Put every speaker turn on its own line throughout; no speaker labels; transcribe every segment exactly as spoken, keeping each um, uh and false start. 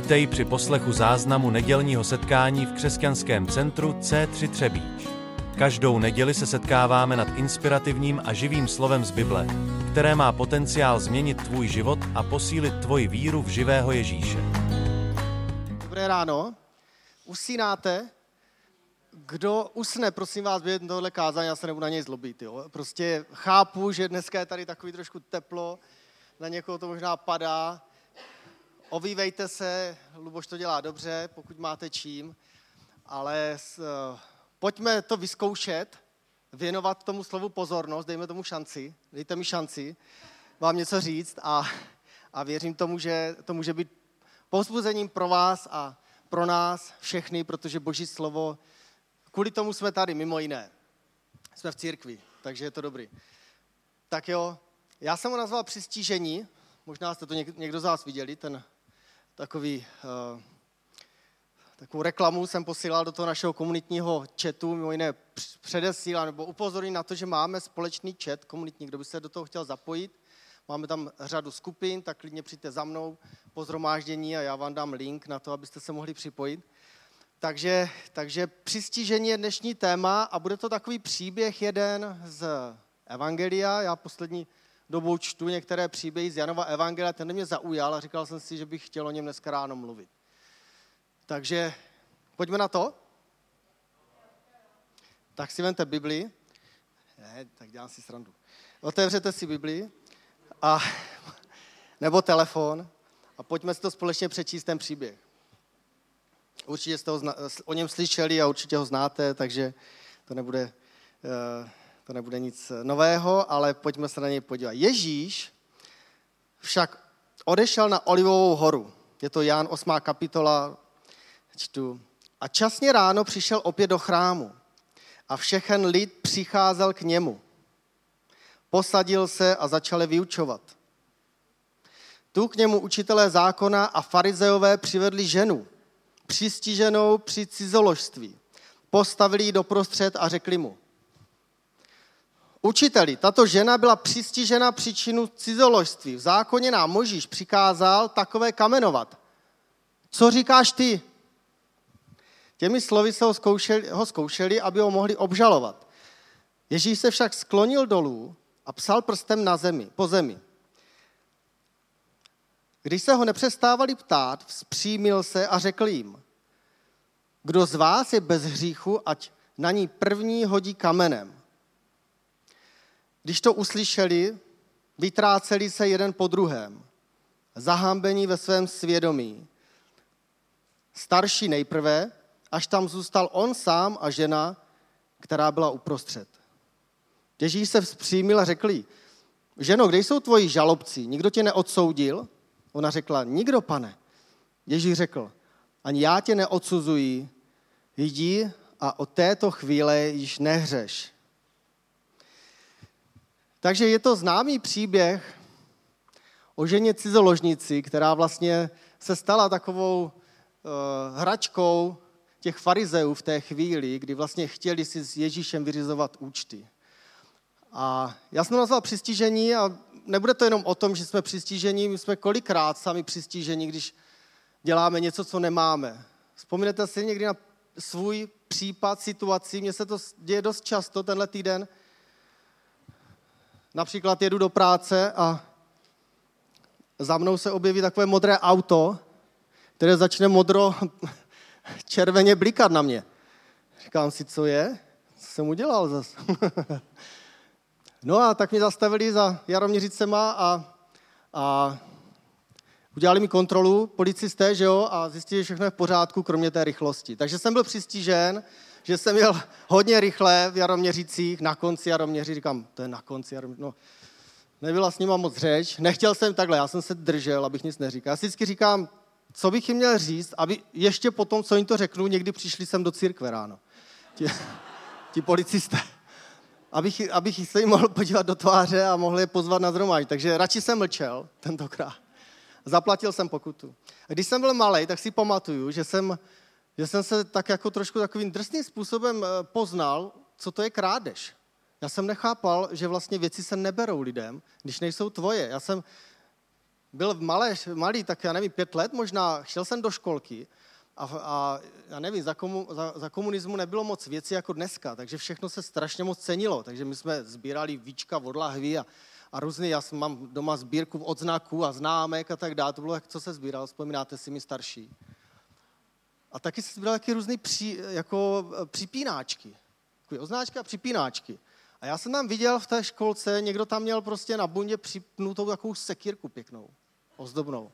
Vítej při poslechu záznamu nedělního setkání v křesťanském centru C tři Třebíč. Každou neděli se setkáváme nad inspirativním a živým slovem z Bible, které má potenciál změnit tvůj život a posílit tvoji víru v živého Ježíše.
Dobré ráno. Usínáte? Kdo usne, prosím vás, během tohohle kázání, já se nebudu na něj zlobit. Jo? Prostě chápu, že dneska je tady takový trošku teplo, na někoho to možná padá. Ovívejte se, Luboš to dělá dobře, pokud máte čím, ale s, pojďme to vyzkoušet, věnovat tomu slovu pozornost, dejme tomu šanci, dejte mi šanci vám něco říct a, a věřím tomu, že to může být povzbuzením pro vás a pro nás všechny, protože Boží slovo, kvůli tomu jsme tady, mimo jiné. Jsme v církvi, takže je to dobrý. Tak jo, já jsem ho nazval Přistížení, možná jste to někdo z vás viděli, ten takový, uh, takovou reklamu jsem posílal do toho našeho komunitního chatu, mimo jiné předesílám nebo upozorním na to, že máme společný chat komunitní, kdo by se do toho chtěl zapojit. Máme tam řadu skupin, tak klidně přijďte za mnou po shromáždění a já vám dám link na to, abyste se mohli připojit. Takže, takže Přistížení je dnešní téma a bude to takový příběh jeden z Evangelia. Já poslední dobou čtu některé příběhy z Janova Evangelia, ten mě zaujal a říkal jsem si, že bych chtěl o něm dneska ráno mluvit. Takže pojďme na to. Tak si vemte Bibli. Ne, tak dělám si srandu. Otevřete si Bibli a, nebo telefon a pojďme si to společně přečíst ten příběh. Určitě jste ho, o něm slyšeli a určitě ho znáte, takže to nebude... Uh, To nebude nic nového, ale pojďme se na něj podívat. Ježíš však odešel na Olivovou horu. Je to Jan osmá kapitola, čtu. A časně ráno přišel opět do chrámu a všechen lid přicházel k němu. Posadil se a začal vyučovat. Tu k němu učitelé zákona a farizeové přivedli ženu, přistiženou při cizoložství. Postavili ji doprostřed a řekli mu: Učiteli, tato žena byla přistižena příčinu cizoložství. V zákoně nám Mojžíš přikázal takové kamenovat. Co říkáš ty? Těmi slovy se ho zkoušeli, ho zkoušeli, aby ho mohli obžalovat. Ježíš se však sklonil dolů a psal prstem na zemi, po zemi. Když se ho nepřestávali ptát, vzpřímil se a řekl jim: Kdo z vás je bez hříchu, ať na ní první hodí kamenem. Když to uslyšeli, vytráceli se jeden po druhém, zahambení ve svém svědomí. Starší nejprve, až tam zůstal on sám a žena, která byla uprostřed. Ježíš se vzpřímil a řekl jí: Ženo, kde jsou tvoji žalobci? Nikdo tě neodsoudil? Ona řekla: Nikdo, pane. Ježíš řekl: Ani já tě neodsuzuji, jdi a od této chvíle již nehřeš. Takže je to známý příběh o ženě cizoložnici, která vlastně se stala takovou uh, hračkou těch farizeů v té chvíli, kdy vlastně chtěli si s Ježíšem vyřizovat účty. A já jsem nazval Přistížení a nebude to jenom o tom, že jsme přistižení, my jsme kolikrát sami přistižení, když děláme něco, co nemáme. Vzpomněte si někdy na svůj případ, situaci, mně se to děje dost často tenhle týden. Například jedu do práce a za mnou se objeví takové modré auto, které začne modro červeně blikat na mě. Říkám si, co je? Co jsem udělal zase? No a tak mě zastavili za Jaroměřicema a, a udělali mi kontrolu, policisté, že jo, a zjistili, že všechno je v pořádku, kromě té rychlosti. Takže jsem byl přistižen, že jsem jel hodně rychle v Jaroměřicích, na konci Jaroměří, říkám, to je na konci Jaroměří, no, nebyla s nima moc řeč, nechtěl jsem takhle, já jsem se držel, abych nic neříkal. Já si vždycky říkám, co bych jim měl říct, aby ještě potom, co jim to řeknu, někdy přišli sem do církve ráno, ti, ti policisté, abych, abych se jim mohl podívat do tváře a mohl je pozvat na shromáždění. Takže radši jsem mlčel tentokrát. Zaplatil jsem pokutu. A když jsem byl malej, tak si pamatuju, že jsem že jsem se tak jako trošku takovým drsným způsobem poznal, co to je krádež. Já jsem nechápal, že vlastně věci se neberou lidem, když nejsou tvoje. Já jsem byl malé, malý, tak já nevím, pět let možná, šel jsem do školky a, a já nevím, za, komu, za, za komunismu nebylo moc věcí jako dneska, takže všechno se strašně moc cenilo, takže my jsme sbírali víčka od lahví a, a různý, já mám doma sbírku odznaků a známek a tak dále, to bylo, jak co se sbíral, vzpomínáte si mi starší. A taky se sbíral taky různý při, jako připínáčky, označky a připínáčky. A já jsem tam viděl v té školce, někdo tam měl prostě na bundě připnutou takovou sekírku pěknou, ozdobnou.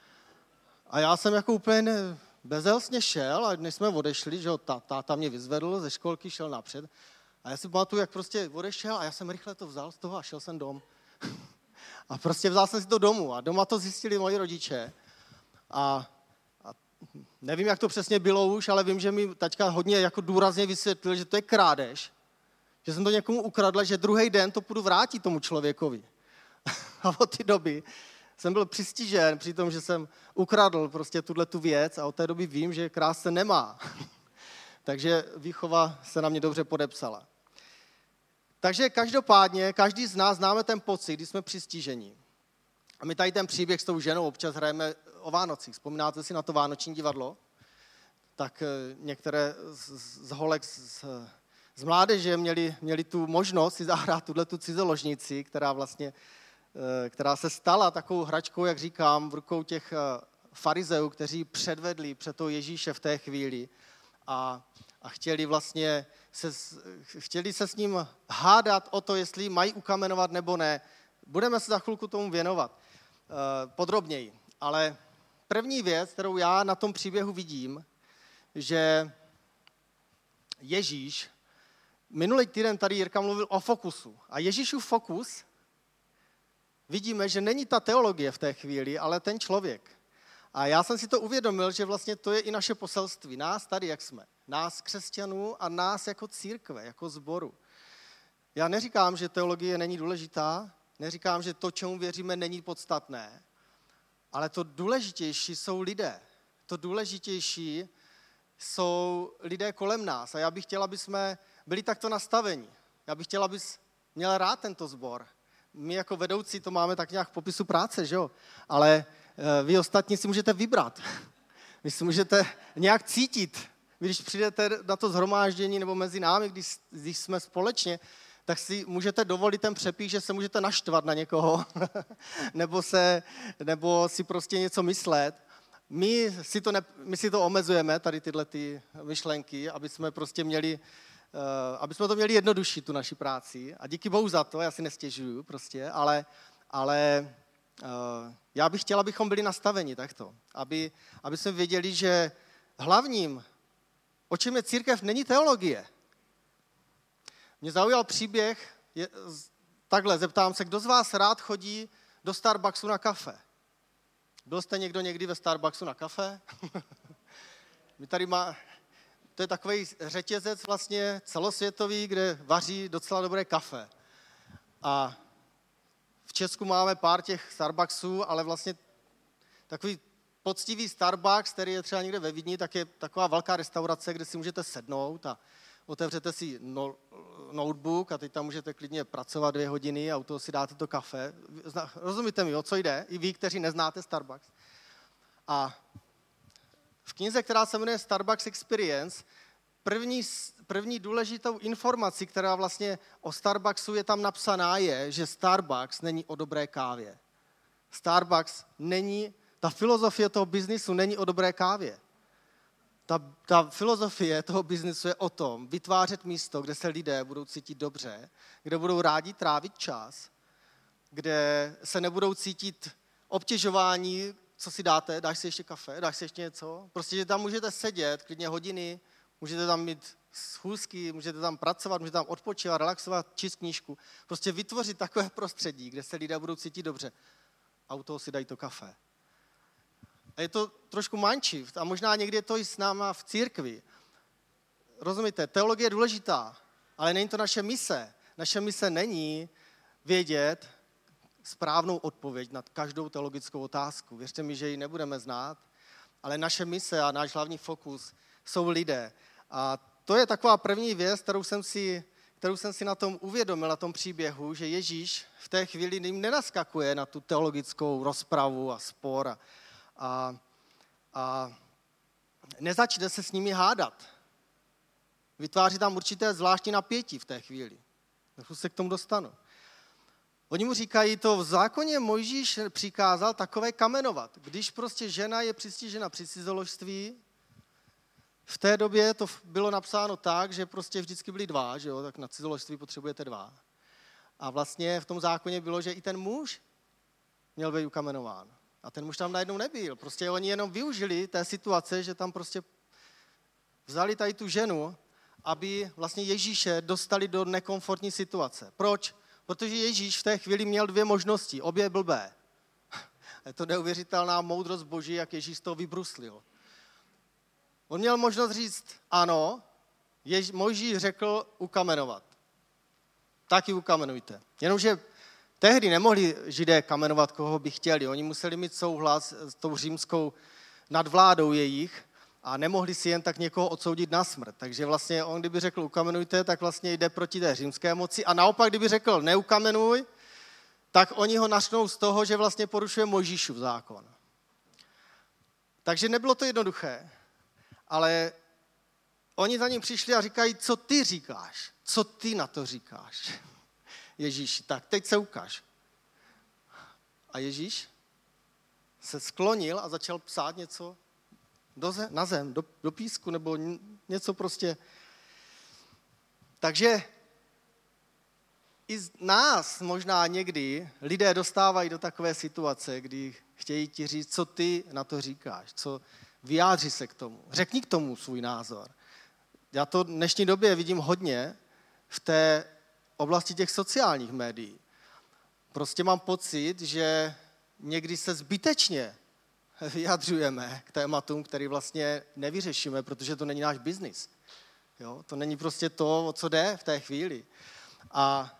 A já jsem jako úplně bezelstně šel a než jsme odešli, že jo, táta mě vyzvedl ze školky, šel napřed. A já si pamatuju, jak prostě odešel a já jsem rychle to vzal z toho a šel jsem dom. A prostě vzal jsem si to domů a doma to zjistili moji rodiče. A, a nevím, jak to přesně bylo už, ale vím, že mi taťka hodně jako důrazně vysvětlil, že to je krádež. Že jsem to někomu ukradl, že druhý den to půjdu vrátit tomu člověkovi. A od té doby jsem byl přistižen při tom, že jsem ukradl prostě tuhletu věc a od té doby vím, že krást se nemá. Takže výchova se na mě dobře podepsala. Takže každopádně, každý z nás známe ten pocit, když jsme přistižení. A my tady ten příběh s tou ženou občas hrajeme o Vánocích. Vzpomínáte si na to vánoční divadlo? Tak některé z, z holek z, z mládeže měli, měli tu možnost si zahrát tuhletu cizoložnici, která vlastně která se stala takovou hračkou, jak říkám, v rukou těch farizeů, kteří předvedli před toho Ježíše v té chvíli a, a chtěli vlastně se, chtěli se s ním hádat o to, jestli mají ukamenovat nebo ne. Budeme se za chvilku tomu věnovat uh, podrobněji. Ale první věc, kterou já na tom příběhu vidím, že Ježíš, minulý týden tady Jirka mluvil o fokusu. A Ježíšův fokus vidíme, že není ta teologie v té chvíli, ale ten člověk. A já jsem si to uvědomil, že vlastně to je i naše poselství. Nás tady, jak jsme. Nás křesťanů a nás jako církve, jako sboru. Já neříkám, že teologie není důležitá, neříkám, že to, čemu věříme, není podstatné, ale to důležitější jsou lidé. To důležitější jsou lidé kolem nás. A já bych chtěla, aby jsme byli takto nastaveni. Já bych chtěla, abys měl rád tento sbor. My jako vedoucí to máme tak nějak v popisu práce, že jo? Ale vy ostatní si můžete vybrat. Vy si můžete nějak cítit. Vy, když přijdete na to shromáždění nebo mezi námi, když, když jsme společně, tak si můžete dovolit ten přepíš, že se můžete naštvat na někoho nebo, se, nebo si prostě něco myslet. My si to, ne, my si to omezujeme, tady tyhle ty myšlenky, aby jsme prostě měli Uh, aby jsme to měli jednodušší, tu naši práci. A díky Bohu za to, já si nestěžuju prostě, ale, ale uh, já bych chtěla, abychom byli nastaveni takto. Aby, aby jsme věděli, že hlavním, o čem je církev, není teologie. Mě zaujal příběh, je, takhle, zeptám se, kdo z vás rád chodí do Starbucksu na kafe? Byl jste někdo někdy ve Starbucksu na kafe? My tady má... To je takový řetězec vlastně celosvětový, kde vaří docela dobré kafe. A v Česku máme pár těch Starbucksů, ale vlastně takový poctivý Starbucks, který je třeba někde ve Vídni, tak je taková velká restaurace, kde si můžete sednout a otevřete si no, notebook a teď tam můžete klidně pracovat dvě hodiny a u toho si dáte to kafe. Rozumíte mi, o co jde? I vy, kteří neznáte Starbucks. A v knize, která se jmenuje Starbucks Experience, první, první důležitou informací, která vlastně o Starbucksu je tam napsaná, je, že Starbucks není o dobré kávě. Starbucks není, ta filozofie toho biznisu není o dobré kávě. Ta, ta filozofie toho biznisu je o tom vytvářet místo, kde se lidé budou cítit dobře, kde budou rádi trávit čas, kde se nebudou cítit obtěžování, co si dáte, dáš si ještě kafe, dáš si ještě něco. Prostě, že tam můžete sedět klidně hodiny, můžete tam mít schůzky, můžete tam pracovat, můžete tam odpočívat, relaxovat, číst knížku. Prostě vytvořit takové prostředí, kde se lidé budou cítit dobře. A u toho si dají to kafe. A je to trošku mančiv a možná někdy je to i s náma v církvi. Rozumíte, teologie je důležitá, ale není to naše mise. Naše mise není vědět správnou odpověď na každou teologickou otázku. Věřte mi, že ji nebudeme znát, ale naše mise a náš hlavní fokus jsou lidé. A to je taková první věc, kterou jsem si, kterou jsem si na tom uvědomil, na tom příběhu, že Ježíš v té chvíli jim nenaskakuje na tu teologickou rozpravu a spor a, a, a nezačne se s nimi hádat. Vytváří tam určité zvláštní napětí v té chvíli. Tak se k tomu dostanu. Oni mu říkají, to v zákoně Mojžíš přikázal takové kamenovat. Když prostě žena je přistižena při cizoložství, v té době to bylo napsáno tak, že prostě vždycky byli dva, že jo, tak na cizoložství potřebujete dva. A vlastně v tom zákoně bylo, že i ten muž měl být ukamenován. A ten muž tam najednou nebyl. Prostě oni jenom využili té situace, že tam prostě vzali tady tu ženu, aby vlastně Ježíše dostali do nekomfortní situace. Proč? Protože Ježíš v té chvíli měl dvě možnosti, obě blbé. Je to neuvěřitelná moudrost Boží, jak Ježíš to vybruslil. On měl možnost říct ano, Jež, Mojžíš řekl ukamenovat. Taky ukamenujte. Jenomže tehdy nemohli Židé kamenovat, koho by chtěli. Oni museli mít souhlas s tou římskou nadvládou jejich a nemohli si jen tak někoho odsoudit na smrt. Takže vlastně on, kdyby řekl ukamenujte, tak vlastně jde proti té římské moci. A naopak, kdyby řekl neukamenuj, tak oni ho nařknou z toho, že vlastně porušuje Mojžíšův zákon. Takže nebylo to jednoduché. Ale oni za ním přišli a říkají, co ty říkáš? Co ty na to říkáš? Ježíš, tak teď se ukáž. A Ježíš se sklonil a začal psát něco do zem, na zem, do, do písku, nebo něco prostě. Takže i z nás možná někdy lidé dostávají do takové situace, kdy chtějí ti říct, co ty na to říkáš, co vyjádři se k tomu, řekni k tomu svůj názor. Já to v dnešní době vidím hodně v té oblasti těch sociálních médií. Prostě mám pocit, že někdy se zbytečně vyjadřujeme k tématům, který vlastně nevyřešíme, protože to není náš biznis. Jo? To není prostě to, o co jde v té chvíli. A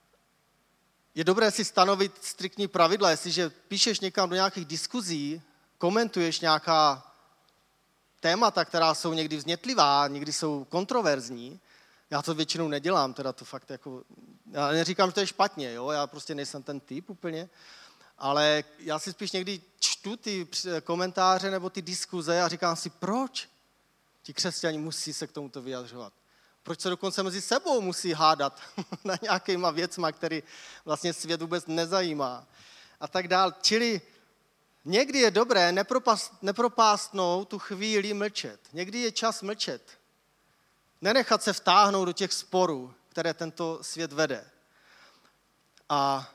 je dobré si stanovit striktní pravidla, jestliže píšeš někam do nějakých diskuzí, komentuješ nějaká témata, která jsou někdy vznětlivá, někdy jsou kontroverzní. Já to většinou nedělám, teda to fakt jako, já neříkám, že to je špatně, jo? Já prostě nejsem ten typ úplně, ale já si spíš někdy čtu ty komentáře nebo ty diskuze a říkám si, proč ti křesťani musí se k tomuto vyjadřovat? Proč se dokonce mezi sebou musí hádat na nějakýma věcma, který vlastně svět vůbec nezajímá a tak dál. Čili někdy je dobré nepropástnout tu chvíli mlčet. Někdy je čas mlčet. Nenechat se vtáhnout do těch sporů, které tento svět vede. A,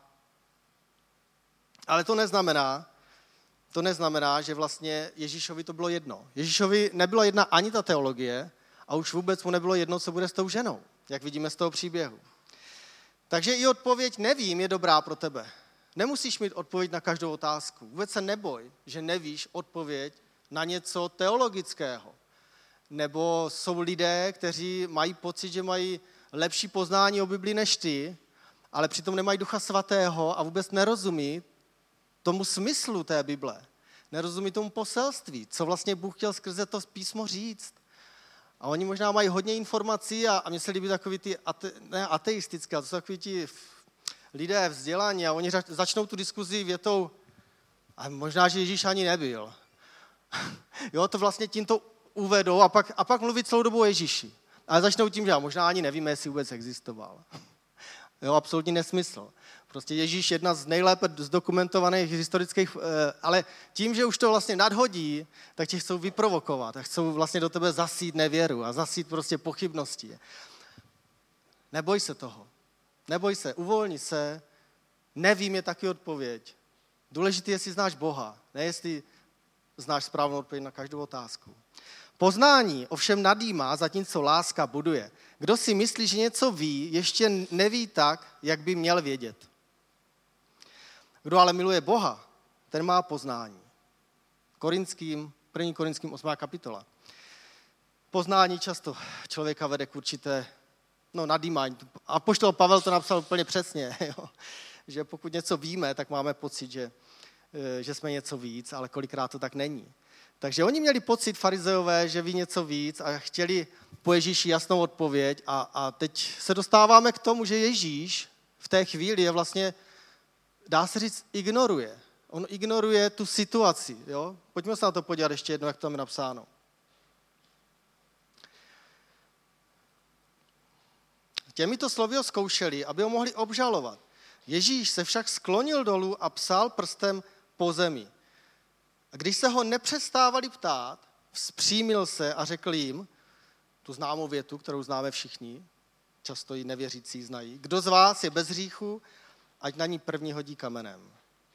ale to neznamená, to neznamená, že vlastně Ježíšovi to bylo jedno. Ježíšovi nebyla jedna ani ta teologie a už vůbec mu nebylo jedno, co bude s tou ženou, jak vidíme z toho příběhu. Takže i odpověď nevím je dobrá pro tebe. Nemusíš mít odpověď na každou otázku. Vůbec se neboj, že nevíš odpověď na něco teologického. Nebo jsou lidé, kteří mají pocit, že mají lepší poznání o Biblii než ty, ale přitom nemají Ducha Svatého a vůbec nerozumí tomu smyslu té Bible. Nerozumí tomu poselství, co vlastně Bůh chtěl skrze to písmo říct. A oni možná mají hodně informací a, a mysleli by takový ty ate, ne, ateistické, ale to jsou takový ti lidé vzdělaní a oni začnou tu diskuzi větou a možná, že Ježíš ani nebyl. Jo, to vlastně tímto uvedou a pak, a pak mluví celou dobu o Ježíši. Ale začnou tím, že možná ani nevíme, jestli vůbec existoval. Jo, absolutní nesmysl. Prostě Ježíš je jedna z nejlépe zdokumentovaných historických, ale tím, že už to vlastně nadhodí, tak tě chcou vyprovokovat a chcou vlastně do tebe zasít nevěru a zasít prostě pochybnosti. Neboj se toho. Neboj se, uvolni se, nevím je taky odpověď. Důležité je, jestli znáš Boha, ne jestli znáš správnou odpověď na každou otázku. Poznání ovšem nadýmá, zatímco láska buduje. Kdo si myslí, že něco ví, ještě neví tak, jak by měl vědět. Kdo ale miluje Boha, ten má poznání. Korinským, první Korinským osmá kapitola. Poznání často člověka vede k určité no, nadýmání. Apoštol Pavel to napsal úplně přesně, jo? Že pokud něco víme, tak máme pocit, že, že jsme něco víc, ale kolikrát to tak není. Takže oni měli pocit, farizeové, že ví něco víc a chtěli po Ježíši jasnou odpověď. A, a teď se dostáváme k tomu, že Ježíš v té chvíli je vlastně, dá se říct, ignoruje. On ignoruje tu situaci. Jo? Pojďme se na to podívat ještě jednou, jak to tam je napsáno. Těmito slovy ho zkoušeli, aby ho mohli obžalovat. Ježíš se však sklonil dolů a psal prstem po zemi. A když se ho nepřestávali ptát, vzpřímil se a řekl jim, tu známou větu, kterou známe všichni, často i nevěřící znají, kdo z vás je bez hříchu, ať na ní první hodí kamenem.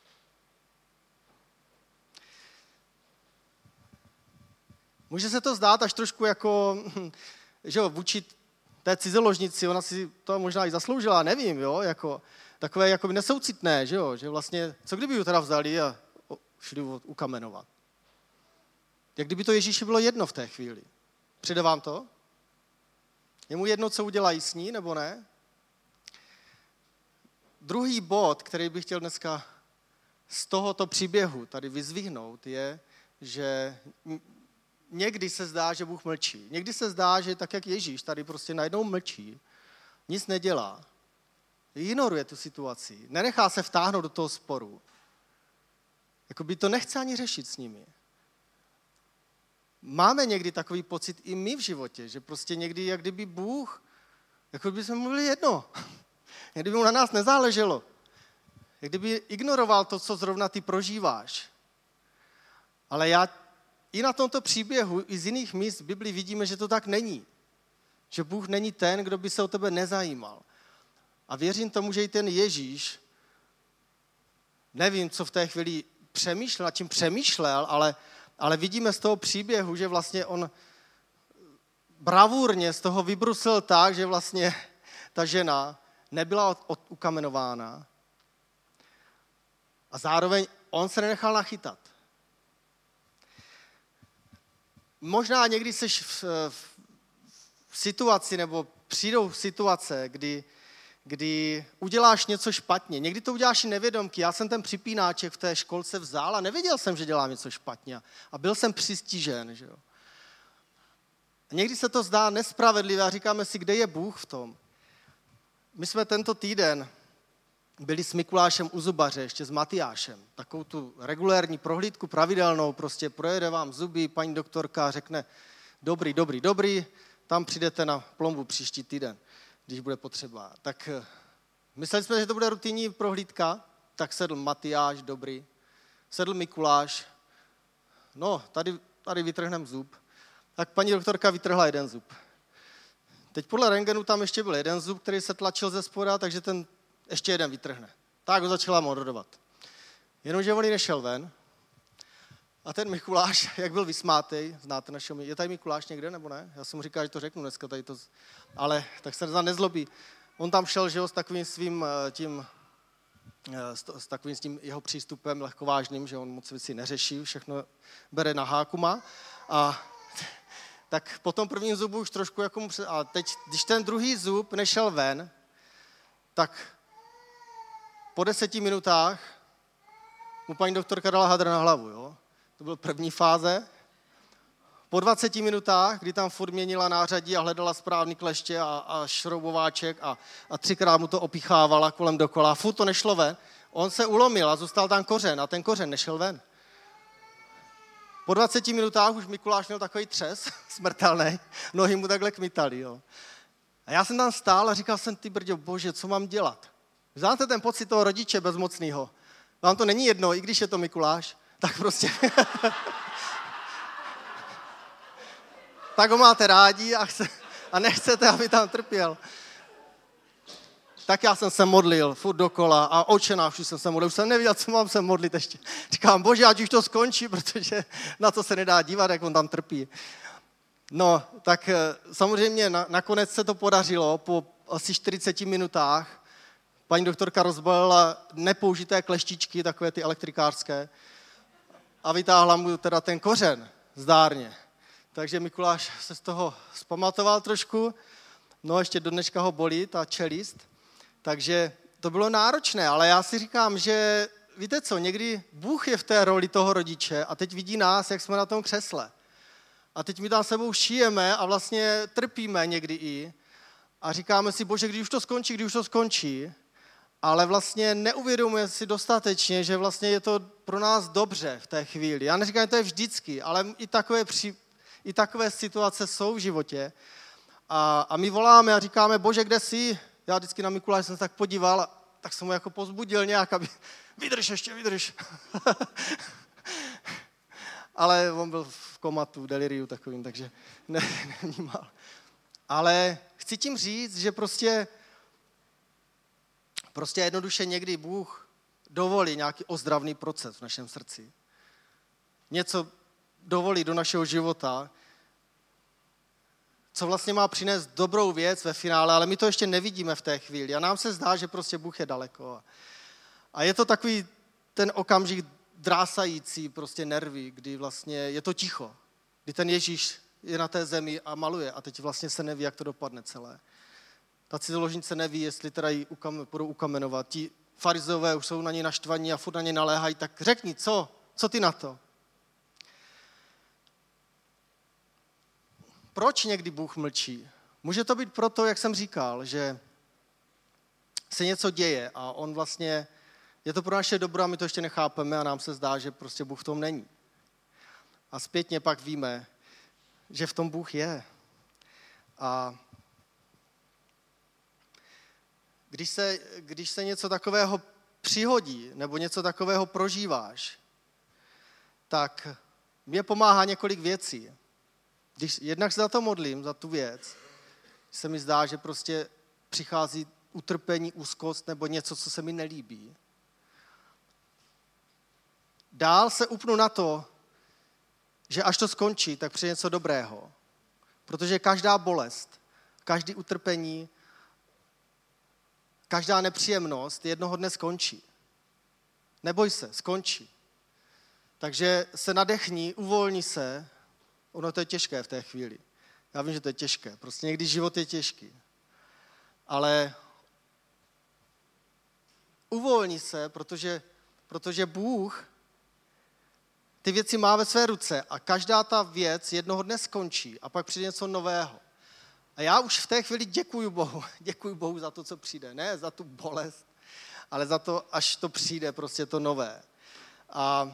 Může se to zdát až trošku jako, že jo, vůči té cizoložnici, ona si to možná i zasloužila, nevím, jo, jako takové jako nesoucitné, že jo, že vlastně, co kdyby ji teda vzali a šli ukamenovat. Jak kdyby to Ježíši bylo jedno v té chvíli. Přijde vám to? Je mu jedno, co udělají s ní, nebo ne? Druhý bod, který bych chtěl dneska z tohoto příběhu tady vyzvihnout, je, že někdy se zdá, že Bůh mlčí. Někdy se zdá, že tak jak Ježíš tady prostě najednou mlčí, nic nedělá, ignoruje tu situaci, nenechá se vtáhnout do toho sporu. Jakoby to nechce ani řešit s nimi. Máme někdy takový pocit i my v životě, že prostě někdy, jak kdyby Bůh, jako by jsme mluvili jedno, jak kdyby mu na nás nezáleželo, jak kdyby ignoroval to, co zrovna ty prožíváš. Ale já i na tomto příběhu, i z jiných míst v Biblii vidíme, že to tak není. Že Bůh není ten, kdo by se o tebe nezajímal. A věřím tomu, že i ten Ježíš, nevím, co v té chvíli přemýšlel, nad čím přemýšlel, ale, ale vidíme z toho příběhu, že vlastně on bravurně z toho vybrusil tak, že vlastně ta žena nebyla od, od, ukamenována. A zároveň on se nenechal nachytat. Možná někdy jsi v, v, v situaci, nebo přijdou situace, kdy, kdy uděláš něco špatně. Někdy to uděláš i nevědomky. Já jsem ten připínáček v té školce vzal a nevěděl jsem, že dělám něco špatně. A byl jsem přistižen. Že jo? A někdy se to zdá nespravedlivé a říkáme si, kde je Bůh v tom. My jsme tento týden byli s Mikulášem u zubaře, ještě s Matyášem. Takovou tu regulérní prohlídku pravidelnou, prostě projede vám zuby, paní doktorka řekne dobrý, dobrý, dobrý, tam přijdete na plombu příští týden, když bude potřeba. Tak mysleli jsme, že to bude rutinní prohlídka, tak sedl Matyáš, dobrý, sedl Mikuláš, no, tady, tady vytrhneme zub. Tak paní doktorka vytrhla jeden zub. Teď podle rentgenu tam ještě byl jeden zub, který se tlačil ze spoda, takže ten ještě jeden vytrhne. Tak ho začala modrovat. Jenomže on nešel ven. A ten Mikuláš, jak byl vysmátej, znáte našeho, je tady Mikuláš někde, nebo ne? Já jsem mu říkal, že to řeknu dneska tady to, ale tak se nezlobí. On tam šel, že jo, s takovým svým tím, s takovým s tím jeho přístupem lehkovážným, že on moc věcí neřeší, všechno bere na háku má. A tak po tom prvním zubu už trošku jako mu před... A teď, když ten druhý zub nešel ven, tak po deseti minutách mu paní doktorka dala hadr na hlavu, jo. To byl první fáze. Po dvaceti minutách, kdy tam furt měnila nářadí a hledala správný kleště a, a šroubováček a, a třikrát mu to opichávala kolem dokola, furt to nešlo ven, on se ulomil a zůstal tam kořen a ten kořen nešel ven. Po dvaceti minutách už Mikuláš měl takový třes smrtelný, nohy mu takhle kmitaly, jo. A já jsem tam stál a říkal jsem, ty brďo, bože, co mám dělat? Znáte ten pocit toho rodiče bezmocného? Vám to není jedno, i když je to Mikuláš, tak prostě... tak ho máte rádi a, chce, a nechcete, aby tam trpěl. Tak já jsem se modlil furt dokola a očenáš, už jsem se modlil, už jsem nevěděl, co mám se modlit ještě. Říkám, bože, ať už to skončí, protože na to se nedá dívat, jak on tam trpí. No, tak samozřejmě na, nakonec se to podařilo, po asi čtyřiceti minutách paní doktorka rozbalila nepoužité kleštičky, takové ty elektrikářské, a vytáhla mu teda ten kořen zdárně. Takže Mikuláš se z toho zpamatoval trošku, no ještě do dneška ho bolí ta čelist, takže to bylo náročné, ale já si říkám, že víte co, někdy Bůh je v té roli toho rodiče a teď vidí nás, jak jsme na tom křesle. A teď my tam sebou šijeme a vlastně trpíme někdy i. A říkáme si, Bože, když už to skončí, když už to skončí, ale vlastně neuvědomuje si dostatečně, že vlastně je to pro nás dobře v té chvíli. Já neříkám, že to je vždycky, ale i takové, při, i takové situace jsou v životě. A, a my voláme a říkáme, Bože, kde jsi? Já vždycky na Mikuláše jsem se tak podíval, tak jsem mu jako pozbudil nějak, aby vydrž ještě, vydrž. Ale on byl v komatu, v deliriu takovým, takže ne, nevnímal. Ale chci tím říct, že prostě, prostě jednoduše někdy Bůh dovolí nějaký ozdravný proces v našem srdci. Něco dovolí do našeho života, co vlastně má přinést dobrou věc ve finále, ale my to ještě nevidíme v té chvíli. A nám se zdá, že prostě Bůh je daleko. A je to takový ten okamžik drásající prostě nervy, kdy vlastně je to ticho. Kdy ten Ježíš je na té zemi a maluje a teď vlastně se neví, jak to dopadne celé. Ta cizoložnice neví, jestli teda ji ukam, budou ukamenovat. Ti farizové už jsou na něj naštvaní a furt na něj naléhají, tak řekni, co? Co ty na to? Proč někdy Bůh mlčí? Může to být proto, jak jsem říkal, že se něco děje a on vlastně, je to pro naše dobro a my to ještě nechápeme a nám se zdá, že prostě Bůh v tom není. A zpětně pak víme, že v tom Bůh je. A když se, když se něco takového přihodí nebo něco takového prožíváš, tak mě pomáhá několik věcí. Když jednak se za to modlím, za tu věc, se mi zdá, že prostě přichází utrpení, úzkost nebo něco, co se mi nelíbí. Dál se upnu na to, že až to skončí, tak přijde něco dobrého. Protože každá bolest, každý utrpení, každá nepříjemnost jednoho dne skončí. Neboj se, skončí. Takže se nadechni, uvolni se. Ono to je těžké v té chvíli. Já vím, že to je těžké. Prostě někdy život je těžký. Ale uvolni se, protože, protože Bůh ty věci má ve své ruce a každá ta věc jednoho dne skončí a pak přijde něco nového. A já už v té chvíli děkuju Bohu. Děkuju Bohu za to, co přijde. Ne za tu bolest, ale za to, až to přijde, prostě to nové. A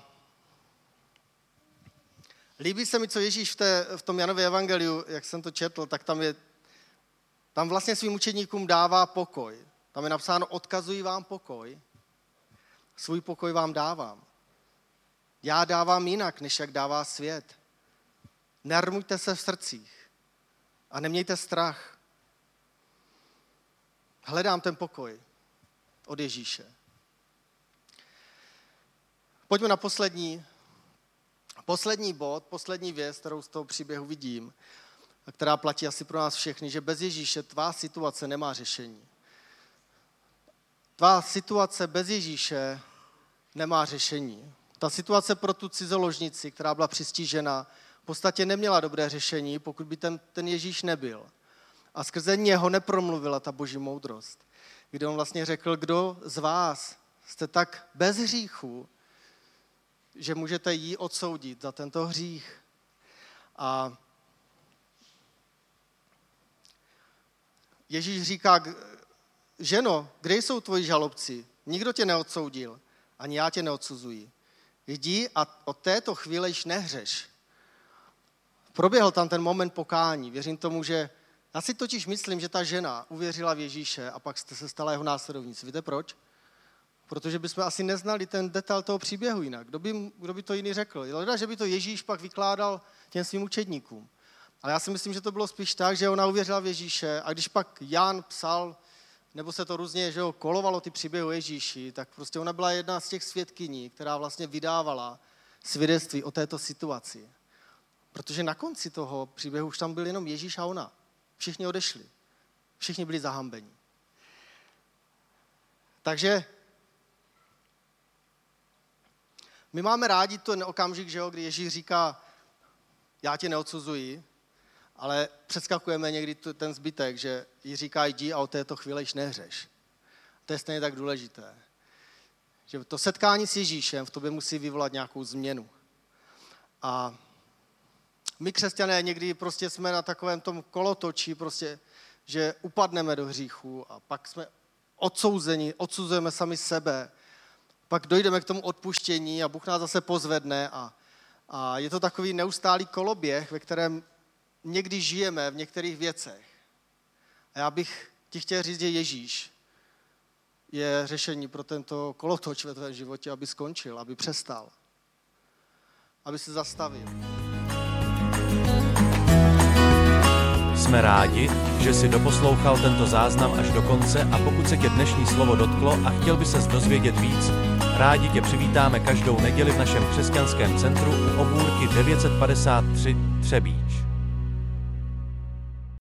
líbí se mi, co Ježíš v, té, v tom Janově evangeliu, jak jsem to četl, tak tam je, tam vlastně svým učedníkům dává pokoj. Tam je napsáno, odkazuji vám pokoj, svůj pokoj vám dávám. Já dávám jinak, než jak dává svět. Nermujte se v srdcích a nemějte strach. Hledám ten pokoj od Ježíše. Pojďme na poslední, poslední bod, poslední věc, kterou z toho příběhu vidím, a která platí asi pro nás všechny, že bez Ježíše tvá situace nemá řešení. Tvá situace bez Ježíše nemá řešení. Ta situace pro tu cizoložnici, která byla přistížena, v podstatě neměla dobré řešení, pokud by ten, ten Ježíš nebyl. A skrze něho nepromluvila ta boží moudrost, kde on vlastně řekl, kdo z vás jste tak bez hříchu, že můžete jí odsoudit za tento hřích. A Ježíš říká, ženo, kde jsou tvoji žalobci? Nikdo tě neodsoudil, ani já tě neodsuzuji. Jdi a od této chvíle již nehřeš. Proběhl tam ten moment pokání. Věřím tomu, že já si totiž myslím, že ta žena uvěřila v Ježíše a pak jste se stala jeho následovnicí. Víte proč? Protože bychom asi neznali ten detail toho příběhu jinak. Kdo by, kdo by to jiný řekl? Leda, že by to Ježíš pak vykládal těm svým učedníkům. Ale já si myslím, že to bylo spíš tak, že ona uvěřila v Ježíše a když pak Jan psal, nebo se to různě že ho, kolovalo ty příběhy o Ježíši, tak prostě ona byla jedna z těch svědkyní, která vlastně vydávala svědectví o této situaci. Protože na konci toho příběhu už tam byl jenom Ježíš a ona. Všichni odešli. Všichni byli zahambeni. Takže my máme rádi ten okamžik, že jo, kdy Ježíš říká, já tě neodsuzuji, ale přeskakujeme někdy ten zbytek, že jí říká, jdi a od této chvíle již nehřeš. To je stejně tak důležité. Že to setkání s Ježíšem v tobě musí vyvolat nějakou změnu. A my křesťané někdy prostě jsme na takovém tom kolotočí, prostě, že upadneme do hříchu a pak jsme odsouzeni, odsuzujeme sami sebe, pak dojdeme k tomu odpuštění a Bůh nás zase pozvedne a, a je to takový neustálý koloběh, ve kterém někdy žijeme v některých věcech. A já bych ti chtěl říct, že Ježíš je řešení pro tento kolotoč ve tvém životě, aby skončil, aby přestal, aby se zastavil.
Jsme rádi, že jsi doposlouchal tento záznam až do konce a pokud se tě dnešní slovo dotklo a chtěl by ses dozvědět víc, rádi tě přivítáme každou neděli v našem křesťanském centru u obůrky devět set padesát tři Třebíč.